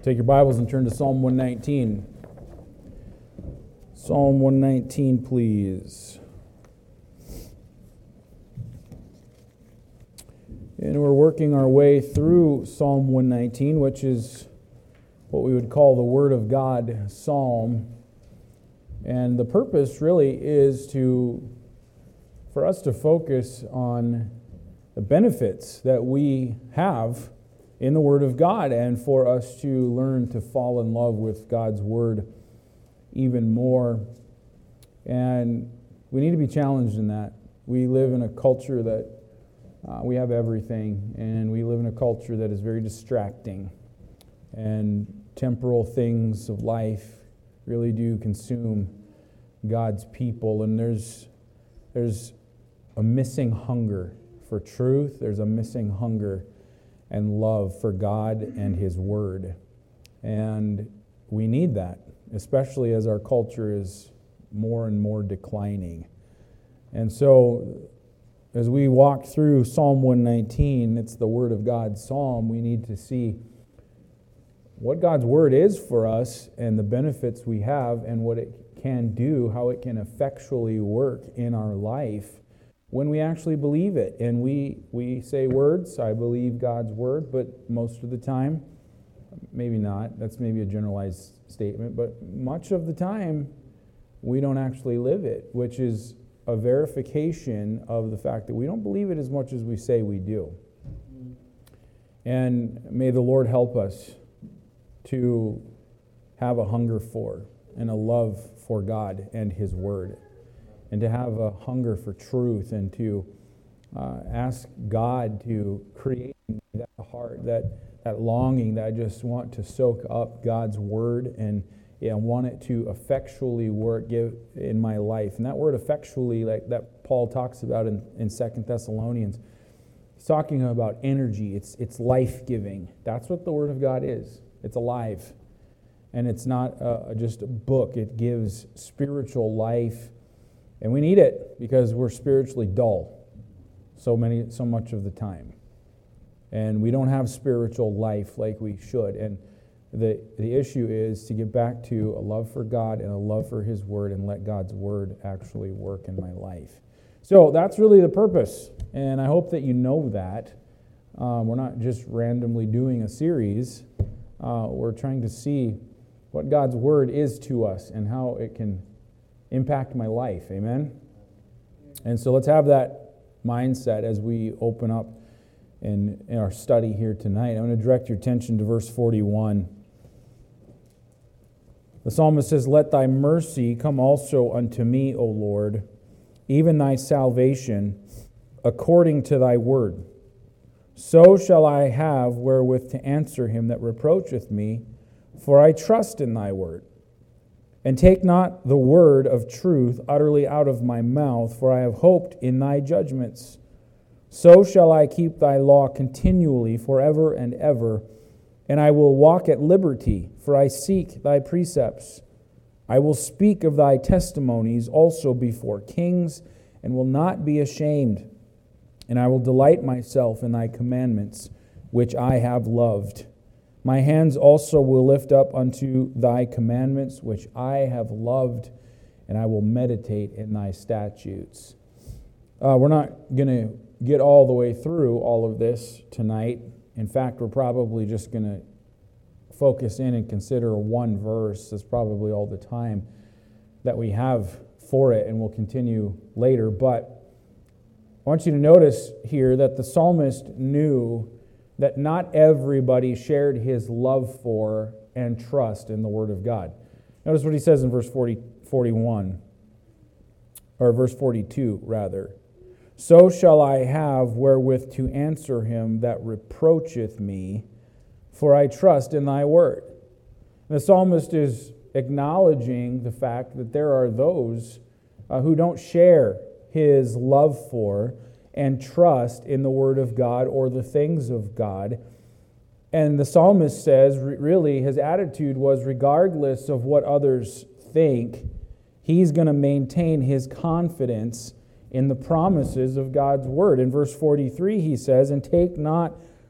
Take your Bibles and turn to Psalm 119. Psalm 119, please. And we're working our way through Psalm 119, which is what we would call the Word of God Psalm. And the purpose really is for us to focus on the benefits that we have in the Word of God, and for us to learn to fall in love with God's Word even more. And we need to be challenged in that. We live in a culture that we have everything, and we live in a culture that is very distracting. And temporal things of life really do consume God's people. And there's a missing hunger for truth. There's a missing hunger and love for God and His Word. And we need that, especially as our culture is more and more declining. And so, as we walk through Psalm 119, it's the Word of God Psalm, we need to see what God's Word is for us and the benefits we have and what it can do, how it can effectually work in our life when we actually believe it. And we say words, I believe God's Word, but most of the time, maybe not, that's maybe a generalized statement, but much of the time, we don't actually live it, which is a verification of the fact that we don't believe it as much as we say we do. And may the Lord help us to have a hunger for and a love for God and His Word, and to have a hunger for truth, and to ask God to create that heart, that longing that I just want to soak up God's Word and want it to effectually work in my life. And that word effectually, like that Paul talks about in 2 Thessalonians, he's talking about energy. It's life-giving. That's what the Word of God is. It's alive. And it's not just a book. It gives spiritual life. And we need it because we're spiritually dull so much of the time. And we don't have spiritual life like we should. And the issue is to get back to a love for God and a love for His Word, and let God's Word actually work in my life. So that's really the purpose. And I hope that you know that. We're not just randomly doing a series. We're trying to see what God's Word is to us and how it can impact my life. Amen? And so let's have that mindset as we open up in our study here tonight. I'm going to direct your attention to verse 41. The psalmist says, "Let thy mercy come also unto me, O Lord, even thy salvation, according to thy word. So shall I have wherewith to answer him that reproacheth me, for I trust in thy word. And take not the word of truth utterly out of my mouth, for I have hoped in thy judgments. So shall I keep thy law continually forever and ever, and I will walk at liberty, for I seek thy precepts. I will speak of thy testimonies also before kings, and will not be ashamed. And I will delight myself in thy commandments, which I have loved. My hands also will lift up unto thy commandments, which I have loved, and I will meditate in thy statutes." We're not going to get all the way through all of this tonight. In fact, we're probably just going to focus in and consider one verse. That's probably all the time that we have for it, and we'll continue later. But I want you to notice here that the psalmist knew that not everybody shared his love for and trust in the Word of God. Notice what he says in verse 41, or verse 42, rather. "So shall I have wherewith to answer him that reproacheth me, for I trust in thy word." And the psalmist is acknowledging the fact that there are those who don't share his love for and trust in the Word of God or the things of God. And the psalmist says, really, his attitude was, regardless of what others think, he's going to maintain his confidence in the promises of God's Word. In verse 43, he says, "And take not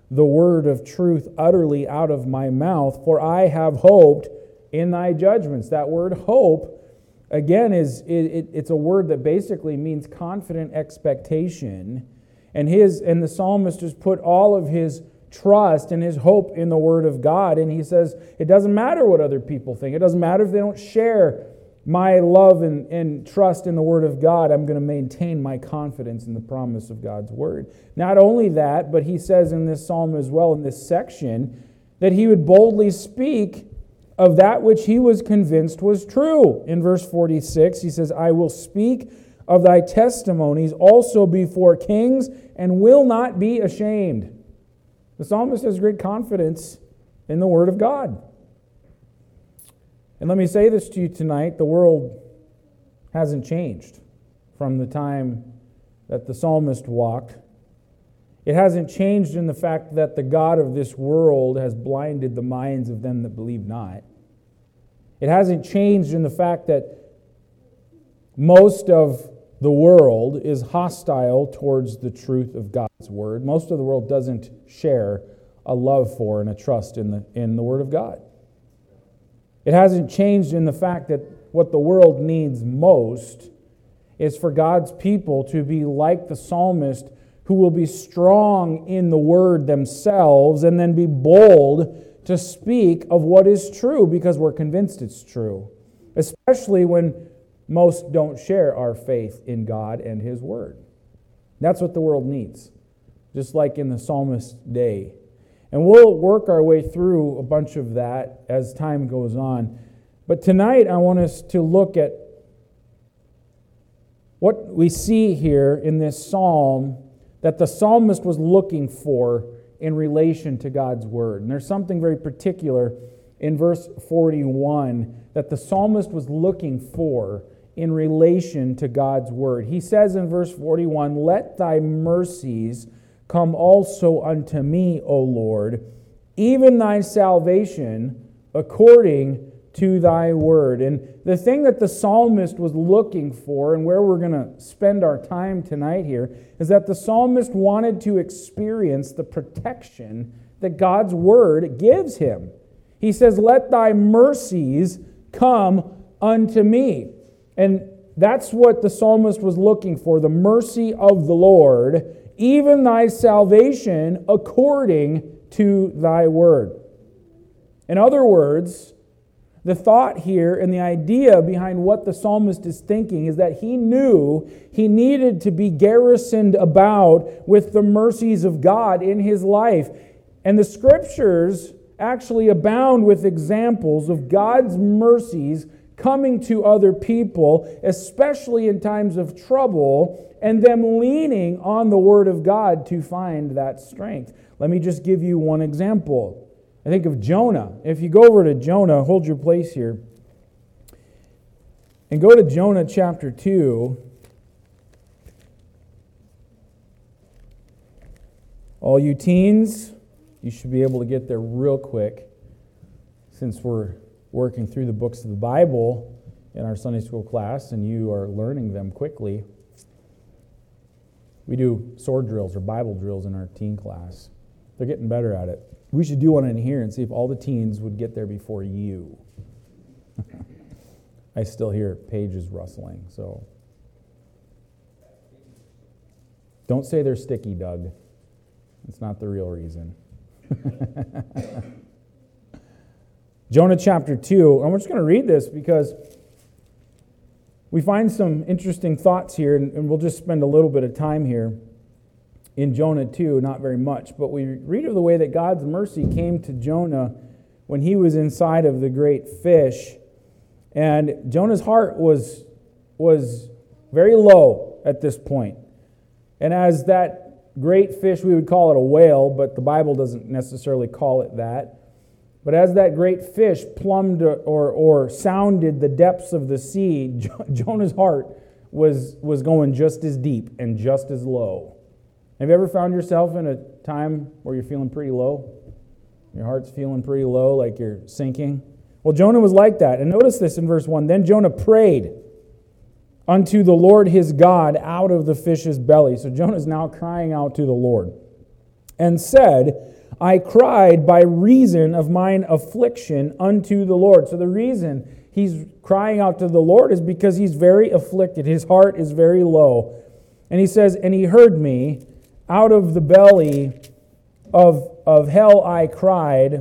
the word of truth utterly out of my mouth, for I have hoped in thy judgments. That word hope, again, it's a word that basically means confident expectation. And the psalmist has put all of his trust and his hope in the Word of God. And he says, it doesn't matter what other people think. It doesn't matter if they don't share my love and trust in the Word of God. I'm going to maintain my confidence in the promise of God's Word. Not only that, but he says in this psalm as well, in this section, that he would boldly speak of that which he was convinced was true. In verse 46, he says, I will speak of thy testimonies also before kings and will not be ashamed. The psalmist has great confidence in the Word of God. And let me say this to you tonight, the world hasn't changed from the time that the psalmist walked. It hasn't changed in the fact that the God of this world has blinded the minds of them that believe not. It hasn't changed in the fact that most of the world is hostile towards the truth of God's Word. Most of the world doesn't share a love for and a trust in the Word of God. It hasn't changed in the fact that what the world needs most is for God's people to be like the psalmist, who will be strong in the Word themselves and then be bold to speak of what is true because we're convinced it's true, especially when most don't share our faith in God and His Word. That's what the world needs, just like in the psalmist's day. And we'll work our way through a bunch of that as time goes on. But tonight I want us to look at what we see here in this psalm that the psalmist was looking for in relation to God's Word. And there's something very particular in verse 41 that the psalmist was looking for in relation to God's Word. He says in verse 41, let thy mercies come also unto me, O Lord, even thy salvation according to thy word. And the thing that the psalmist was looking for, and where we're going to spend our time tonight here, is that the psalmist wanted to experience the protection that God's Word gives him. He says, let thy mercies come unto me. And that's what the psalmist was looking for, the mercy of the Lord, even thy salvation according to thy word. In other words, the thought here and the idea behind what the psalmist is thinking is that he knew he needed to be garrisoned about with the mercies of God in his life. And the Scriptures actually abound with examples of God's mercies coming to other people, especially in times of trouble, and them leaning on the Word of God to find that strength. Let me just give you one example. I think of Jonah. If you go over to Jonah, hold your place here, and go to Jonah chapter 2. All you teens, you should be able to get there real quick, since we're working through the books of the Bible in our Sunday school class, and you are learning them quickly. We do sword drills or Bible drills in our teen class. They're getting better at it. We should do one in here and see if all the teens would get there before you. I still hear pages rustling, so. Don't say they're sticky, Doug. It's not the real reason. Jonah chapter 2. I'm just going to read this because we find some interesting thoughts here, and we'll just spend a little bit of time here in Jonah 2, not very much. But we read of the way that God's mercy came to Jonah when he was inside of the great fish. And Jonah's heart was very low at this point. And as that great fish, we would call it a whale, but the Bible doesn't necessarily call it that. But as that great fish plumbed or sounded the depths of the sea, Jonah's heart was going just as deep and just as low. Have you ever found yourself in a time where you're feeling pretty low? Your heart's feeling pretty low, like you're sinking? Well, Jonah was like that. And notice this in verse 1. Then Jonah prayed unto the Lord his God out of the fish's belly. So Jonah's now crying out to the Lord and said, I cried by reason of mine affliction unto the Lord. So the reason he's crying out to the Lord is because he's very afflicted. His heart is very low. And he says, and he heard me out of the belly of hell I cried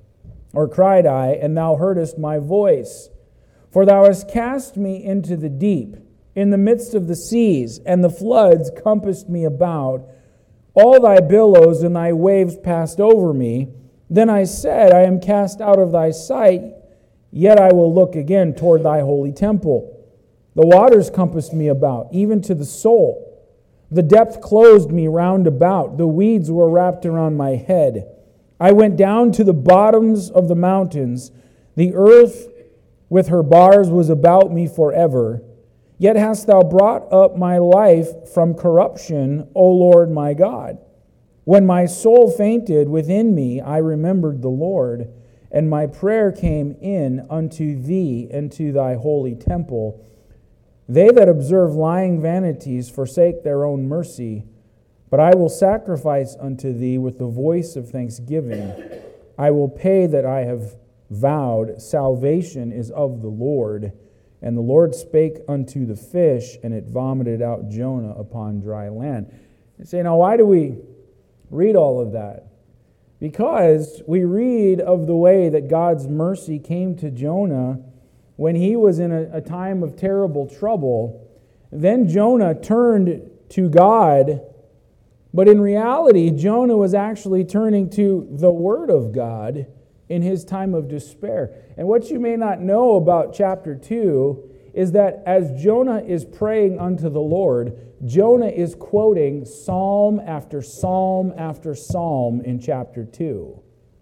I, and thou heardest my voice. For thou hast cast me into the deep, in the midst of the seas, and the floods compassed me about. All thy billows and thy waves passed over me. Then I said, I am cast out of thy sight, yet I will look again toward thy holy temple. The waters compassed me about, even to the soul. The depth closed me round about. The weeds were wrapped around my head. I went down to the bottoms of the mountains. The earth with her bars was about me forever. Yet hast thou brought up my life from corruption, O Lord my God. When my soul fainted within me, I remembered the Lord, and my prayer came in unto thee and to thy holy temple. They that observe lying vanities forsake their own mercy, but I will sacrifice unto thee with the voice of thanksgiving. I will pay that I have vowed. Salvation is of the Lord. And the Lord spake unto the fish, and it vomited out Jonah upon dry land. You say, now why do we read all of that? Because we read of the way that God's mercy came to Jonah when he was in a time of terrible trouble. Then Jonah turned to God, but in reality, Jonah was actually turning to the Word of God in his time of despair. And what you may not know about chapter 2 is that as Jonah is praying unto the Lord, Jonah is quoting psalm after psalm after psalm in chapter 2.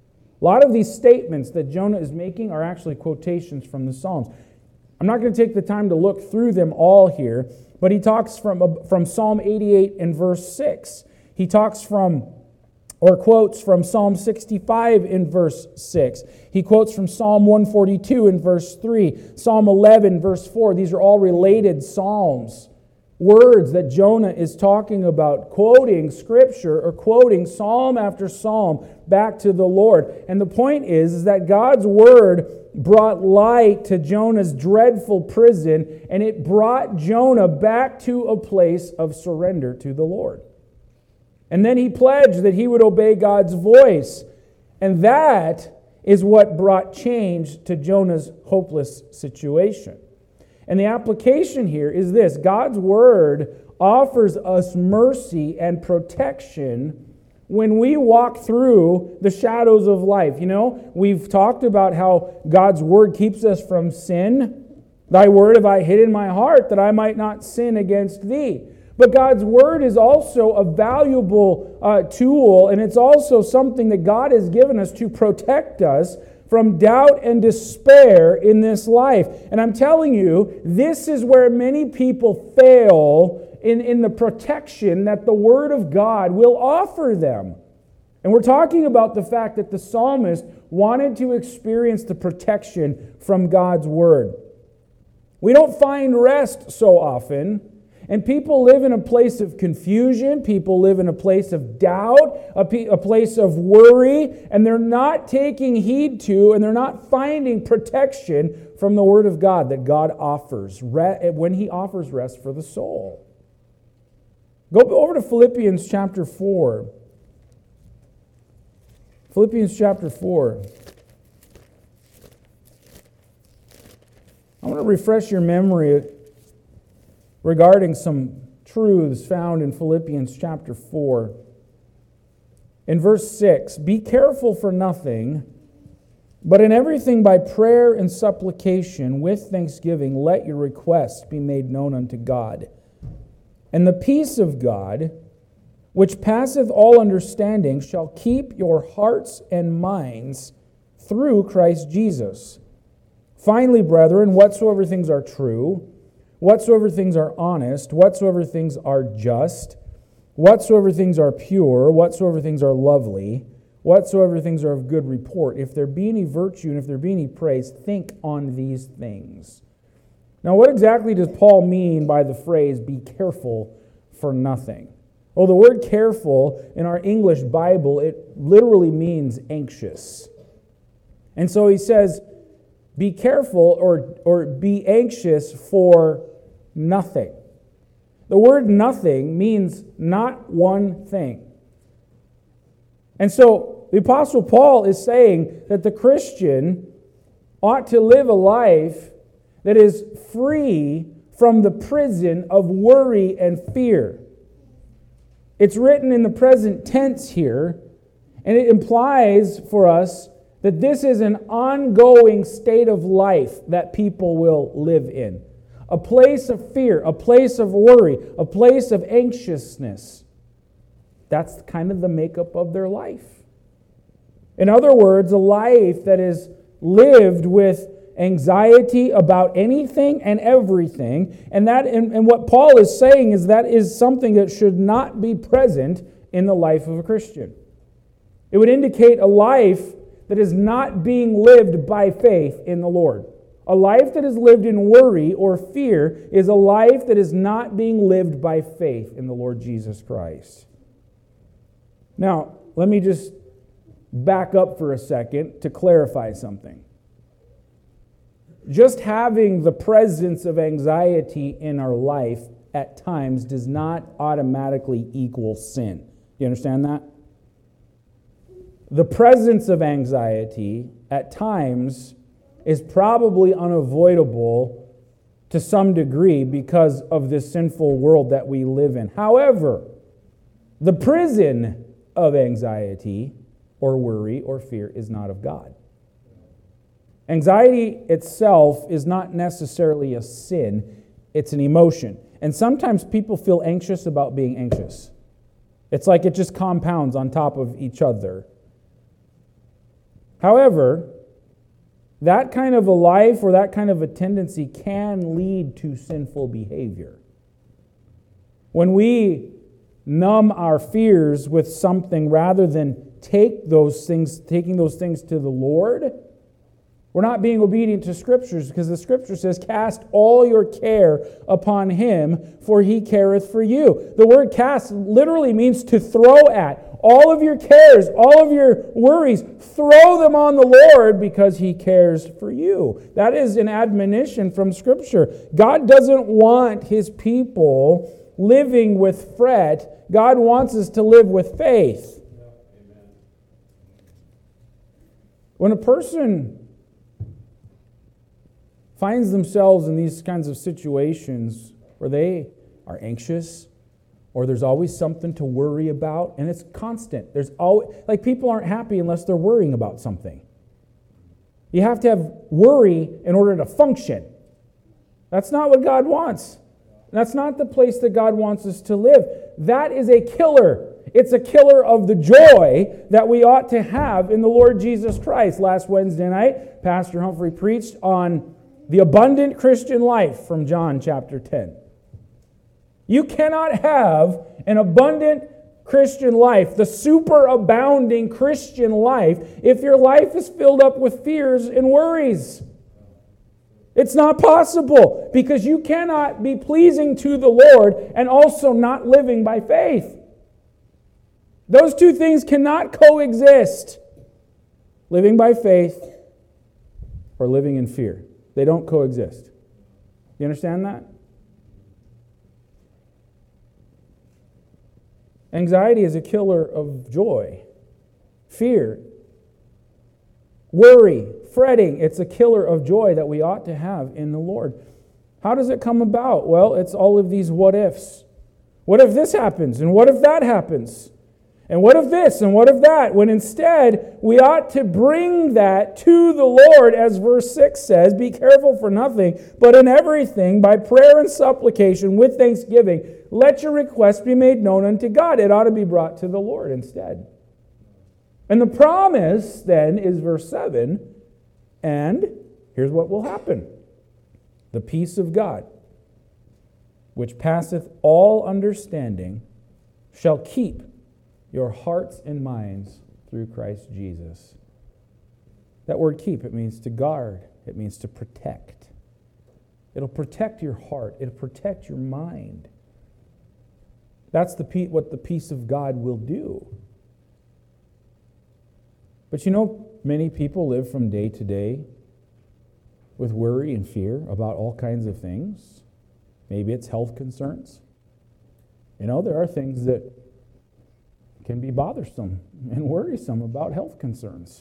A lot of these statements that Jonah is making are actually quotations from the Psalms. I'm not going to take the time to look through them all here, but he talks from Psalm 88 and verse 6. He talks from or quotes from Psalm 65 in verse 6. He quotes from Psalm 142 in verse 3, Psalm 11 verse 4. These are all related psalms, words that Jonah is talking about, quoting Scripture or quoting psalm after psalm back to the Lord. And the point is that God's Word brought light to Jonah's dreadful prison, and it brought Jonah back to a place of surrender to the Lord. And then he pledged that he would obey God's voice. And that is what brought change to Jonah's hopeless situation. And the application here is this: God's Word offers us mercy and protection when we walk through the shadows of life. You know, we've talked about how God's Word keeps us from sin. Thy word have I hid in my heart that I might not sin against thee. But God's Word is also a valuable tool, and it's also something that God has given us to protect us from doubt and despair in this life. And I'm telling you, this is where many people fail in the protection that the Word of God will offer them. And we're talking about the fact that the psalmist wanted to experience the protection from God's Word. We don't find rest so often. And people live in a place of confusion. People live in a place of doubt, a place of worry, and they're not taking heed to, and they're not finding protection from the Word of God that God offers when He offers rest for the soul. Go over to Philippians chapter 4. Philippians chapter 4. I want to refresh your memory regarding some truths found in Philippians chapter 4. In verse 6, be careful for nothing, but in everything by prayer and supplication with thanksgiving let your requests be made known unto God. And the peace of God, which passeth all understanding, shall keep your hearts and minds through Christ Jesus. Finally, brethren, whatsoever things are true, whatsoever things are honest, whatsoever things are just, whatsoever things are pure, whatsoever things are lovely, whatsoever things are of good report, if there be any virtue and if there be any praise, think on these things. Now, what exactly does Paul mean by the phrase, be careful for nothing? Well, the word careful in our English Bible, it literally means anxious. And so he says, be careful or be anxious for nothing. The word nothing means not one thing. And so the Apostle Paul is saying that the Christian ought to live a life that is free from the prison of worry and fear. It's written in the present tense here, and it implies for us that this is an ongoing state of life that people will live in. A place of fear, a place of worry, a place of anxiousness. That's kind of the makeup of their life. In other words, a life that is lived with anxiety about anything and everything. And what Paul is saying is that is something that should not be present in the life of a Christian. It would indicate a life that is not being lived by faith in the Lord. A life that is lived in worry or fear is a life that is not being lived by faith in the Lord Jesus Christ. Now, let me just back up for a second to clarify something. Just having the presence of anxiety in our life at times does not automatically equal sin. You understand that? The presence of anxiety at times is probably unavoidable to some degree because of this sinful world that we live in. However, the prison of anxiety or worry or fear is not of God. Anxiety itself is not necessarily a sin, it's an emotion. And sometimes people feel anxious about being anxious. It's like it just compounds on top of each other. However, that kind of a life or that kind of a tendency can lead to sinful behavior. When we numb our fears with something rather than taking those things to the Lord, we're not being obedient to Scriptures, because the Scripture says, cast all your care upon Him, for He careth for you. The word cast literally means to throw at. All of your cares, all of your worries, throw them on the Lord because He cares for you. That is an admonition from Scripture. God doesn't want His people living with fret. God wants us to live with faith. When a person finds themselves in these kinds of situations where they are anxious, or there's always something to worry about, and it's constant. There's always, like, people aren't happy unless they're worrying about something. You have to have worry in order to function. That's not what God wants. That's not the place that God wants us to live. That is a killer. It's a killer of the joy that we ought to have in the Lord Jesus Christ. Last Wednesday night, Pastor Humphrey preached on the abundant Christian life from John chapter 10. You cannot have an abundant Christian life, the superabounding Christian life, if your life is filled up with fears and worries. It's not possible, because you cannot be pleasing to the Lord and also not living by faith. Those two things cannot coexist. Living by faith or living in fear. They don't coexist. You understand that? Anxiety is a killer of joy. Fear, worry, fretting, it's a killer of joy that we ought to have in the Lord. How does it come about? Well, it's all of these what ifs. What if this happens? And what if that happens? And what if this? And what if that? When instead, we ought to bring that to the Lord, as verse 6 says, be careful for nothing, but in everything, by prayer and supplication, with thanksgiving, let your requests be made known unto God. It ought to be brought to the Lord instead. And the promise then is verse 7, and here's what will happen. The peace of God, which passeth all understanding, shall keep your hearts and minds through Christ Jesus. That word keep, it means to guard. It means to protect. It'll protect your heart. It'll protect your mind. That's what the peace of God will do. But you know, many people live from day to day with worry and fear about all kinds of things. Maybe it's health concerns. You know, there are things that can be bothersome and worrisome about health concerns.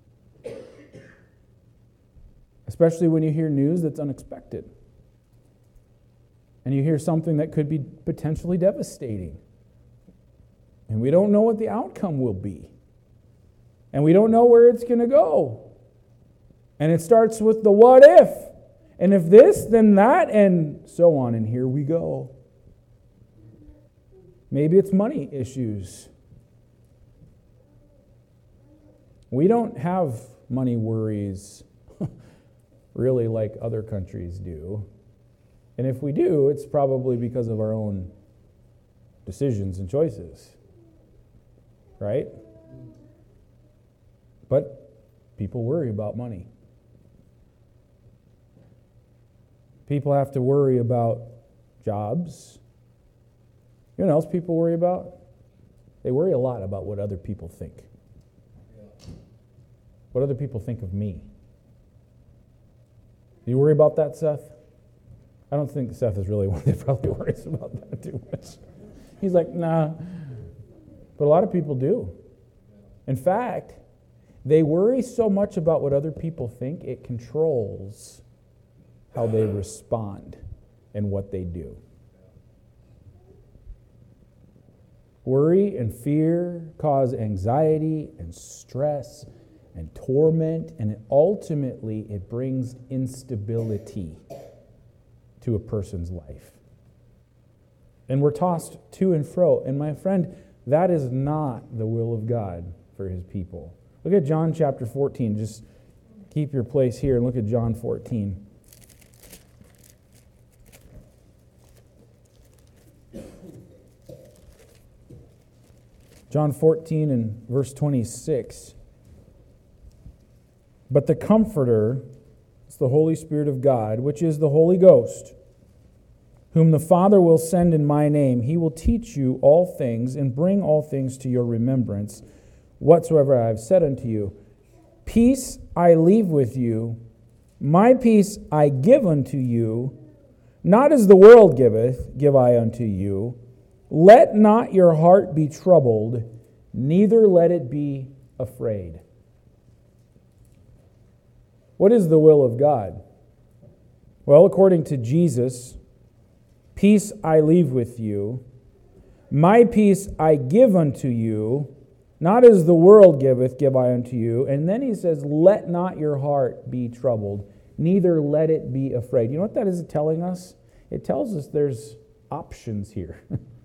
Especially when you hear news that's unexpected. And you hear something that could be potentially devastating. And we don't know what the outcome will be. And we don't know where it's going to go. And it starts with the what if. And if this, then that, and so on. And here we go. Maybe it's money issues. We don't have money worries really like other countries do. And if we do, it's probably because of our own decisions and choices. Right? But people worry about money. People have to worry about jobs. You know what else people worry about? They worry a lot about what other people think. What other people think of me. Do you worry about that, Seth? I don't think Seth is really one that probably worries about that too much. He's like, nah. But a lot of people do. In fact, they worry so much about what other people think, it controls how they respond and what they do. Worry and fear cause anxiety and stress and torment, and ultimately it brings instability to a person's life. And we're tossed to and fro. And my friend, that is not the will of God for his people. Look at John chapter 14. Just keep your place here and look at John 14. John 14 and verse 26. But the Comforter, it's the Holy Spirit of God, which is the Holy Ghost, whom the Father will send in my name, he will teach you all things and bring all things to your remembrance, whatsoever I have said unto you. Peace I leave with you, my peace I give unto you, not as the world giveth, give I unto you. Let not your heart be troubled, neither let it be afraid. What is the will of God? Well, according to Jesus, peace I leave with you, my peace I give unto you, not as the world giveth, give I unto you. And then he says, let not your heart be troubled, neither let it be afraid. You know what that is telling us? It tells us there's options here.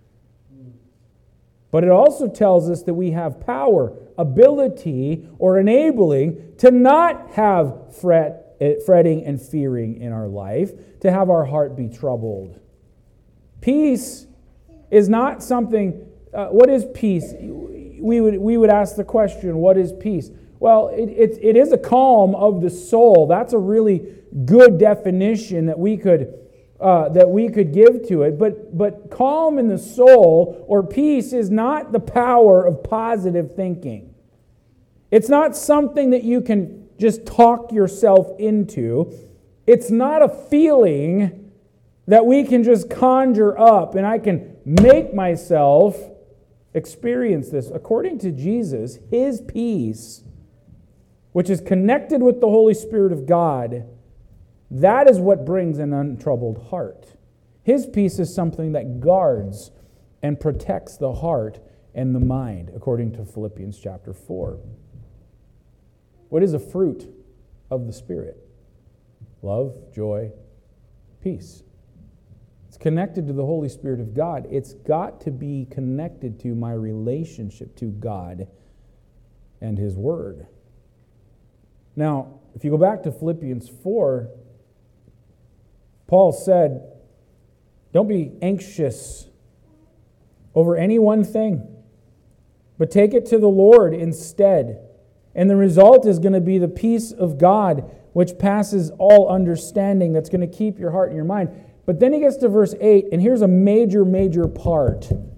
But it also tells us that we have power, ability, or enabling to not have fretting and fearing in our life, to have our heart be troubled. Peace is not something, what is peace? We would ask the question, what is peace? Well, it is a calm of the soul. That's a really good definition that we could give to it. But calm in the soul or peace is not the power of positive thinking. It's not something that you can just talk yourself into. It's not a feeling that we can just conjure up and I can make myself experience this. According to Jesus, his peace, which is connected with the Holy Spirit of God, that is what brings an untroubled heart. His peace is something that guards and protects the heart and the mind, according to Philippians chapter 4. What is a fruit of the Spirit? Love, joy, peace. It's connected to the Holy Spirit of God. It's got to be connected to my relationship to God and his Word. Now, if you go back to Philippians 4, Paul said, don't be anxious over any one thing, but take it to the Lord instead. And the result is going to be the peace of God, which passes all understanding, that's going to keep your heart and your mind. But then he gets to verse 8, and here's a major, major part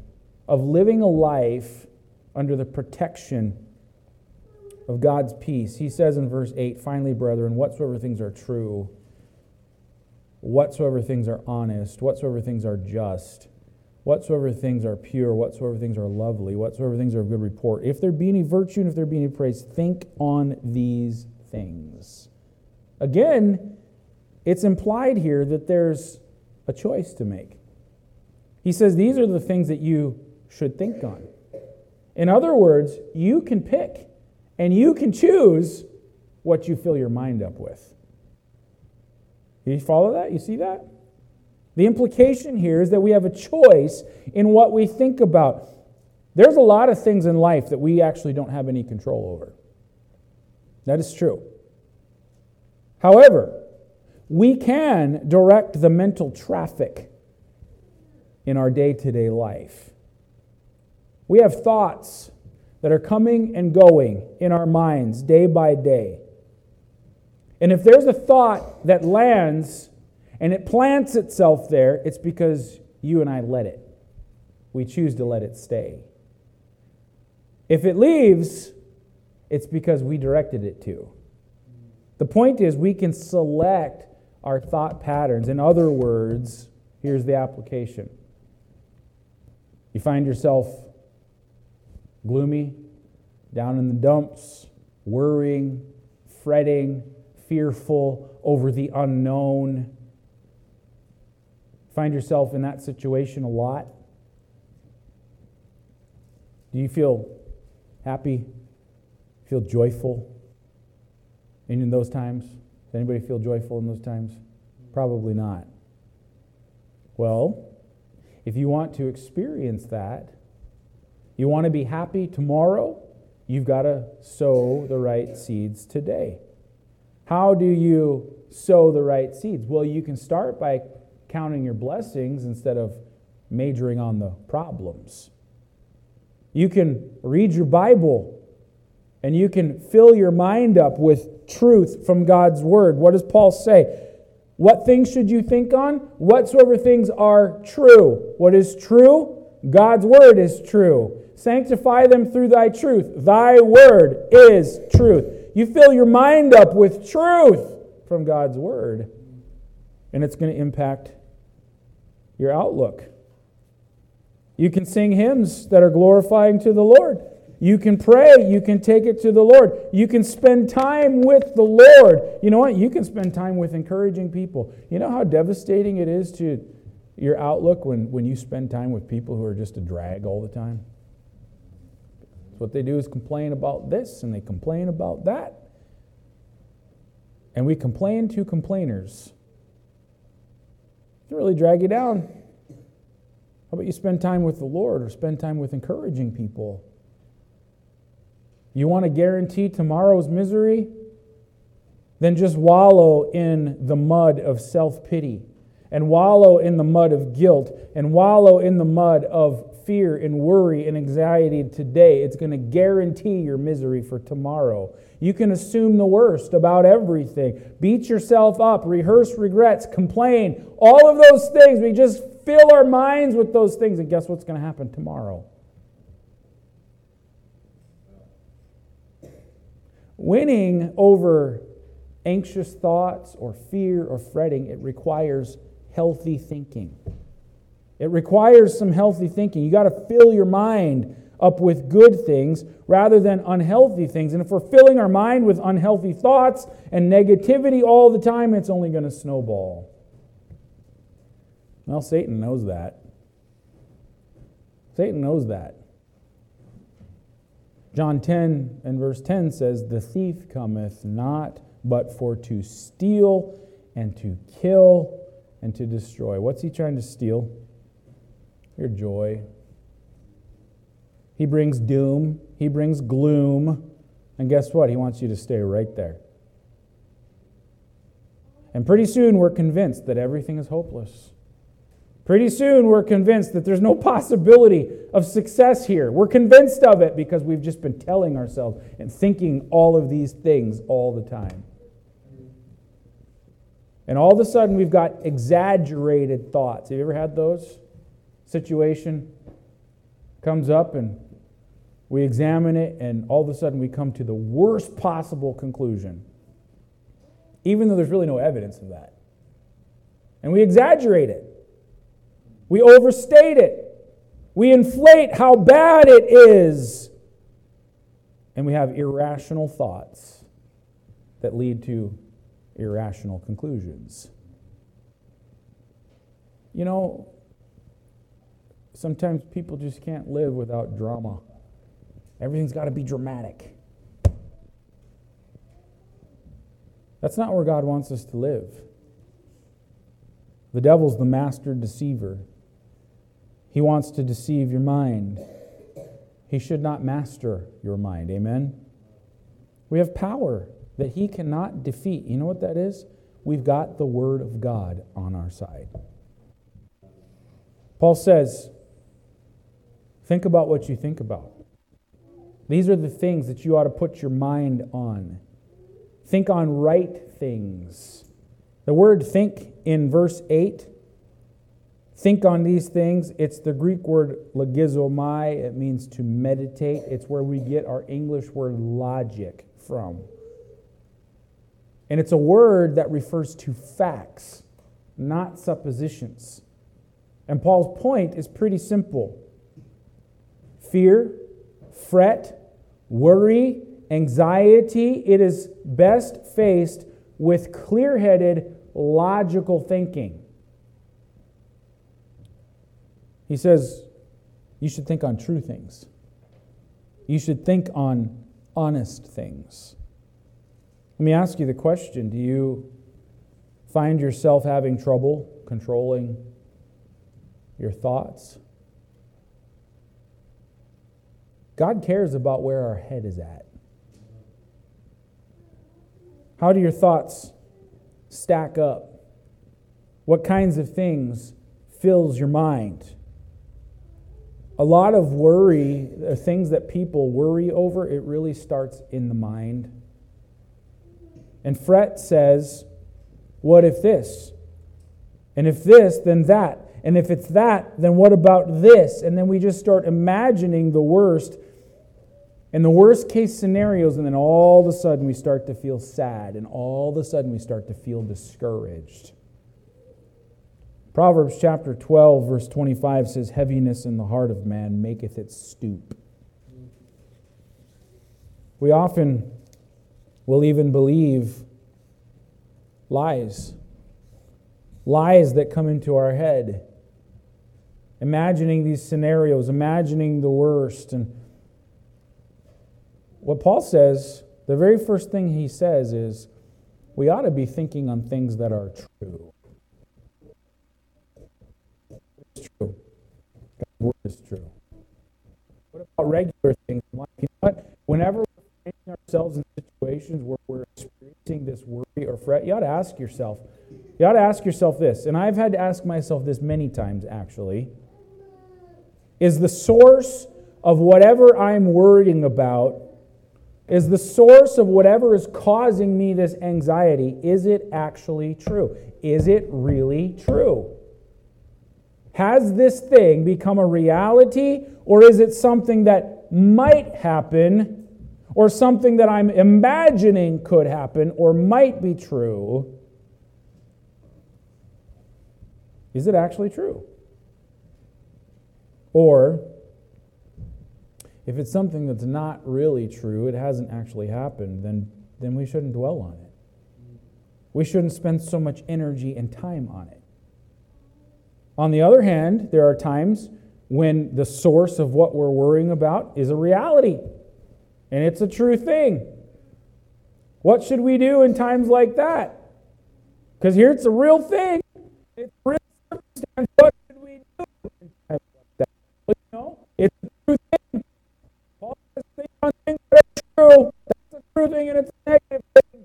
of living a life under the protection of God's peace. He says in verse 8, finally, brethren, whatsoever things are true, whatsoever things are honest, whatsoever things are just, whatsoever things are pure, whatsoever things are lovely, whatsoever things are of good report, if there be any virtue and if there be any praise, think on these things. Again, it's implied here that there's a choice to make. He says these are the things that you should think on. In other words, you can pick and you can choose what you fill your mind up with. You follow that? You see that? The implication here is that we have a choice in what we think about. There's a lot of things in life that we actually don't have any control over. That is true. However, we can direct the mental traffic in our day-to-day life. We have thoughts that are coming and going in our minds day by day. And if there's a thought that lands and it plants itself there, it's because you and I let it. We choose to let it stay. If it leaves, it's because we directed it to. The point is we can select our thought patterns. In other words, here's the application. You find yourself gloomy, down in the dumps, worrying, fretting, fearful over the unknown. Find yourself in that situation a lot? Do you feel happy? Feel joyful in those times? Does anybody feel joyful in those times? Probably not. Well, if you want to experience that, you want to be happy tomorrow, you've got to sow the right seeds today. How do you sow the right seeds? Well, you can start by counting your blessings instead of majoring on the problems. You can read your Bible and you can fill your mind up with truth from God's Word. What does Paul say? What things should you think on? Whatsoever things are true. What is true? God's Word is true. Sanctify them through thy truth. Thy Word is truth. You fill your mind up with truth from God's Word, and it's going to impact your outlook. You can sing hymns that are glorifying to the Lord. You can pray. You can take it to the Lord. You can spend time with the Lord. You know what? You can spend time with encouraging people. You know how devastating it is to your outlook when you spend time with people who are just a drag all the time? What they do is complain about this and they complain about that. And we complain to complainers. It can really drag you down. How about you spend time with the Lord or spend time with encouraging people? You want to guarantee tomorrow's misery? Then just wallow in the mud of self-pity and wallow in the mud of guilt and wallow in the mud of fear and worry and anxiety today. It's going to guarantee your misery for tomorrow. You can assume the worst about everything. Beat yourself up, rehearse regrets, complain. All of those things, we just fill our minds with those things, and guess what's going to happen tomorrow? Winning over anxious thoughts or fear or fretting, it requires healthy thinking. It requires some healthy thinking. You got to fill your mind up with good things rather than unhealthy things. And if we're filling our mind with unhealthy thoughts and negativity all the time, it's only going to snowball. Well, Satan knows that. Satan knows that. John 10 and verse 10 says, "The thief cometh not but for to steal and to kill and to destroy." What's he trying to steal? Your joy. He brings doom. He brings gloom. And guess what? He wants you to stay right there. And pretty soon we're convinced that everything is hopeless. Pretty soon we're convinced that there's no possibility of success here. We're convinced of it because we've just been telling ourselves and thinking all of these things all the time. And all of a sudden we've got exaggerated thoughts. Have you ever had those? Situation. comes up and we examine it, and all of a sudden we come to the worst possible conclusion, even though there's really no evidence of that. And we exaggerate it. We overstate it. We inflate how bad it is. And we have irrational thoughts that lead to irrational conclusions. You know, sometimes people just can't live without drama. Everything's got to be dramatic. That's not where God wants us to live. The devil's the master deceiver. He wants to deceive your mind. He should not master your mind. Amen? We have power that he cannot defeat. You know what that is? We've got the Word of God on our side. Paul says, think about what you think about. These are the things that you ought to put your mind on. Think on right things. The word think in verse 8, think on these things. It's the Greek word logizomai. It means to meditate. It's where we get our English word logic from. And it's a word that refers to facts, not suppositions. And Paul's point is pretty simple. Fear, fret, worry, anxiety, it is best faced with clear-headed, logical thinking. He says, you should think on true things. You should think on honest things. Let me ask you the question, do you find yourself having trouble controlling your thoughts? God cares about where our head is at. How do your thoughts stack up? What kinds of things fills your mind? A lot of worry, things that people worry over, it really starts in the mind. And fret says, what if this? And if this, then that. And if it's that, then what about this? And then we just start imagining the worst and the worst case scenarios, and then all of a sudden we start to feel sad, and all of a sudden we start to feel discouraged. Proverbs chapter 12, verse 25 says, heaviness in the heart of man maketh it stoop. We often will even believe lies that come into our head, imagining these scenarios, imagining the worst. And what Paul says, the very first thing he says is, we ought to be thinking on things that are true. It's true. God's word is true. What about regular things in life? You know what? Whenever we're finding ourselves in situations where we're experiencing this worry or fret, you ought to ask yourself this, and I've had to ask myself this many times actually, is the source of whatever I'm worrying about, is the source of whatever is causing me this anxiety, is it actually true? Is it really true? Has this thing become a reality, or is it something that might happen, or something that I'm imagining could happen or might be true? Is it actually true? Or if it's something that's not really true, it hasn't actually happened, then we shouldn't dwell on it. We shouldn't spend so much energy and time on it. On the other hand, there are times when the source of what we're worrying about is a reality, and it's a true thing. What should we do in times like that? Because here it's a real thing. It's a real circumstance. What should we do in times like that? Well, you know, it's a true thing. Paul says think on things that are true. That's a true thing, and it's a negative thing.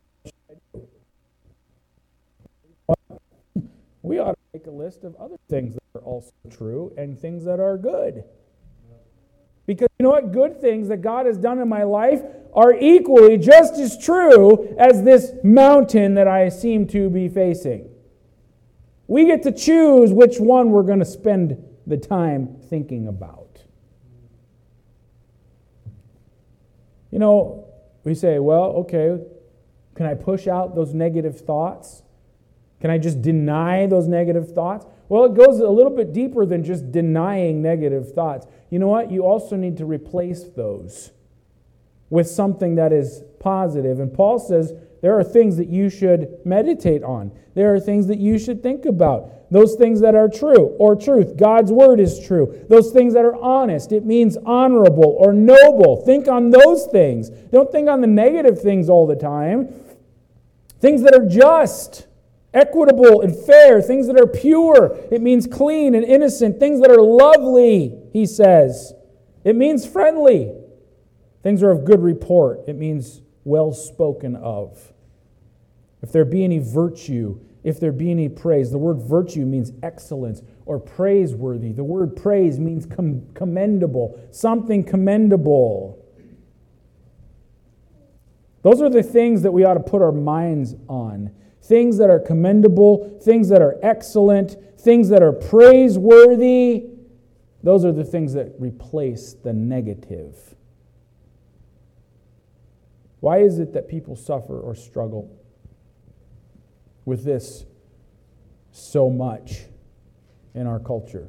We ought to make a list of other things that are also true and things that are good. Because you know what? Good things that God has done in my life are equally just as true as this mountain that I seem to be facing. We get to choose which one we're going to spend the time thinking about. We say, well, okay, can I push out those negative thoughts? Can I just deny those negative thoughts? Well, it goes a little bit deeper than just denying negative thoughts. You know what? You also need to replace those with something that is positive. And Paul says there are things that you should meditate on. There are things that you should think about. Those things that are true or truth. God's word is true. Those things that are honest. It means honorable or noble. Think on those things. Don't think on the negative things all the time. Things that are just, equitable and fair. Things that are pure. It means clean and innocent. Things that are lovely, he says. It means friendly. Things are of good report. It means well spoken of. If there be any virtue, if there be any praise. The word virtue means excellence or praiseworthy. The word praise means commendable, something commendable. Those are the things that we ought to put our minds on. Things that are commendable, things that are excellent, things that are praiseworthy. Those are the things that replace the negative. Why is it that people suffer or struggle with this so much in our culture?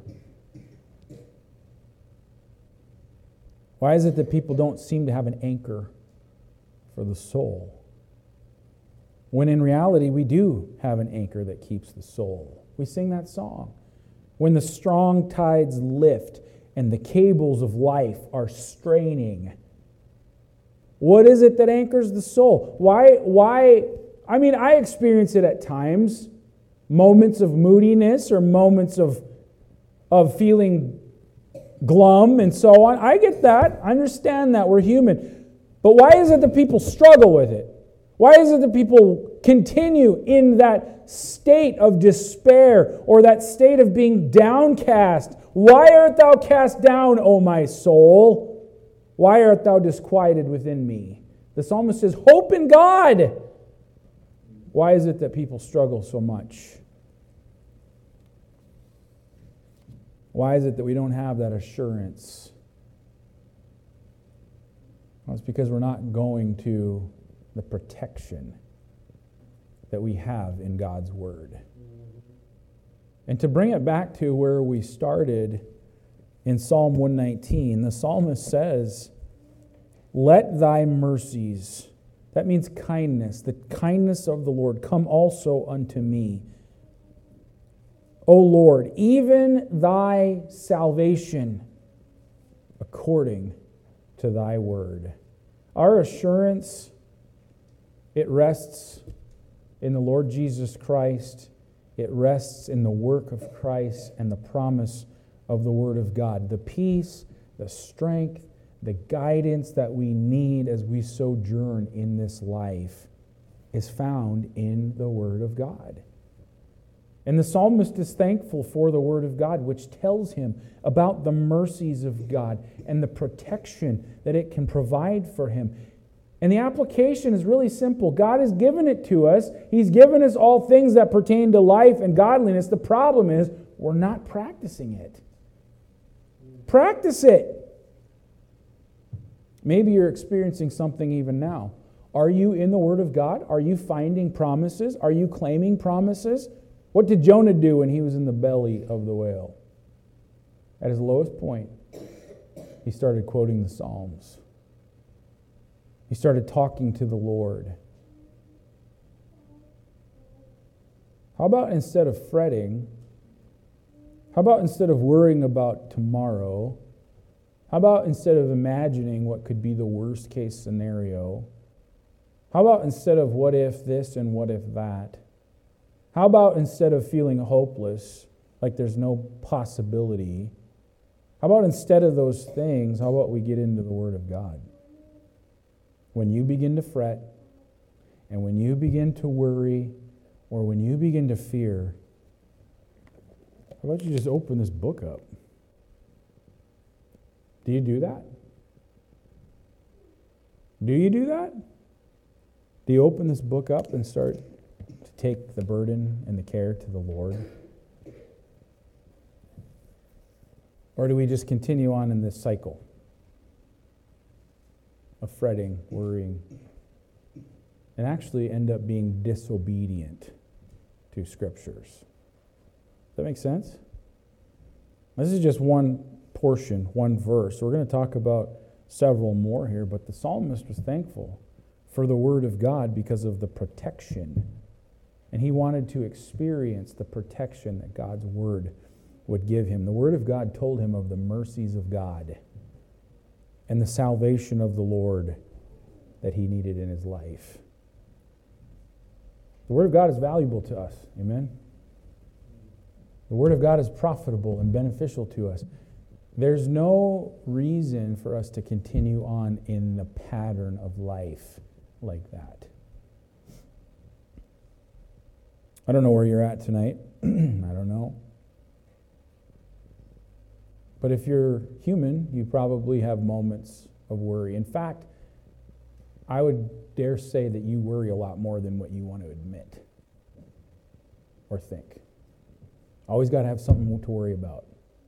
Why is it that people don't seem to have an anchor for the soul? When in reality, we do have an anchor that keeps the soul. We sing that song. When the strong tides lift and the cables of life are straining, what is it that anchors the soul? Why? I mean, I experience it at times. Moments of moodiness or moments of feeling glum and so on. I get that. I understand that. We're human. But why is it that people struggle with it? Why is it that people continue in that state of despair or that state of being downcast? Why art thou cast down, O my soul? Why art thou disquieted within me? The psalmist says, hope in God. Why is it that people struggle so much? Why is it that we don't have that assurance? Well, it's because we're not going to the protection that we have in God's Word. And to bring it back to where we started in Psalm 119, the psalmist says, let thy mercies, that means kindness, the kindness of the Lord, come also unto me. O Lord, even thy salvation according to thy word. Our assurance, it rests in the Lord Jesus Christ. It rests in the work of Christ and the promise of the Word of God. The peace, the strength, the guidance that we need as we sojourn in this life is found in the Word of God. And the psalmist is thankful for the Word of God, which tells him about the mercies of God and the protection that it can provide for him. And the application is really simple. God has given it to us. He's given us all things that pertain to life and godliness. The problem is we're not practicing it. Practice it. Maybe you're experiencing something even now. Are you in the Word of God? Are you finding promises? Are you claiming promises? What did Jonah do when he was in the belly of the whale? At his lowest point, he started quoting the Psalms. He started talking to the Lord. How about instead of fretting, how about instead of worrying about tomorrow, how about instead of imagining what could be the worst case scenario, how about instead of what if this and what if that, how about instead of feeling hopeless, like there's no possibility, how about instead of those things, how about we get into the Word of God? When you begin to fret, and when you begin to worry, or when you begin to fear, how about you just open this book up? Do you do that? Do you do that? Do you open this book up and start to take the burden and the care to the Lord? Or do we just continue on in this cycle? of fretting, worrying, and actually end up being disobedient to Scriptures. Does that make sense? This is just one portion, one verse. So we're going to talk about several more here, but the psalmist was thankful for the Word of God because of the protection. And he wanted to experience the protection that God's Word would give him. The Word of God told him of the mercies of God and the salvation of the Lord that he needed in his life. The Word of God is valuable to us. Amen? The Word of God is profitable and beneficial to us. There's no reason for us to continue on in the pattern of life like that. I don't know where you're at tonight. I don't know. But if you're human, you probably have moments of worry. In fact, I would dare say that you worry a lot more than what you want to admit or think. Always got to have something to worry about.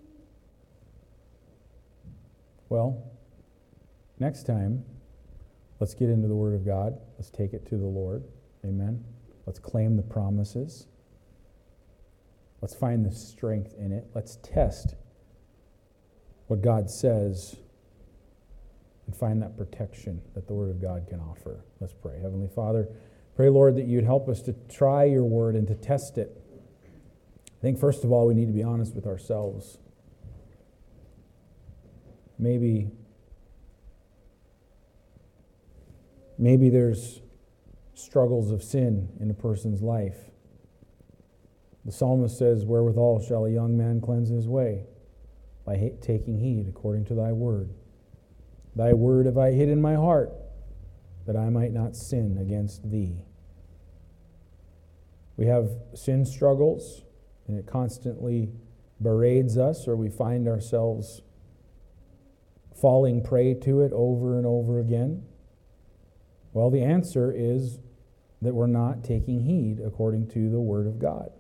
Well, next time, let's get into the Word of God. Let's take it to the Lord. Amen. Let's claim the promises. Let's find the strength in it. Let's test what God says and find that protection that the Word of God can offer. Let's pray. Heavenly Father, pray, Lord, that you'd help us to try your Word and to test it. I think, first of all, we need to be honest with ourselves. Maybe there's struggles of sin in a person's life. The psalmist says, "Wherewithal shall a young man cleanse his way? By taking heed according to thy word. Thy word have I hid in my heart, that I might not sin against thee." We have sin struggles, and it constantly berades us, or we find ourselves falling prey to it over and over again. Well, the answer is that we're not taking heed according to the Word of God.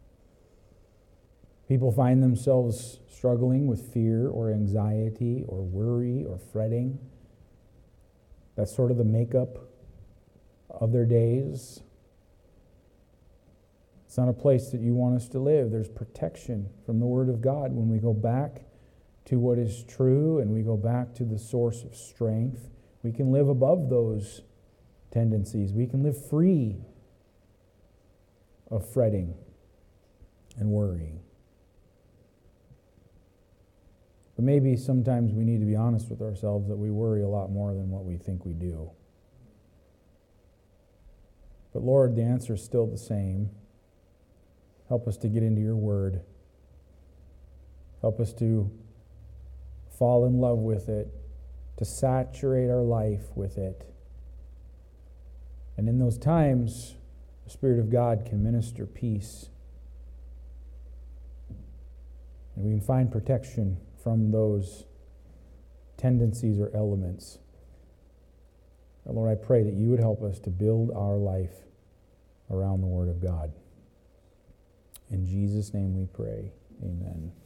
People find themselves struggling with fear or anxiety or worry or fretting. That's sort of the makeup of their days. It's not a place that you want us to live. There's protection from the Word of God when we go back to what is true and we go back to the source of strength. We can live above those tendencies. We can live free of fretting and worrying. But maybe sometimes we need to be honest with ourselves that we worry a lot more than what we think we do. But Lord, the answer is still the same. Help us to get into your word. Help us to fall in love with it, to saturate our life with it. And in those times, the Spirit of God can minister peace. And we can find protection from those tendencies or elements. And Lord, I pray that you would help us to build our life around the Word of God. In Jesus' name we pray. Amen.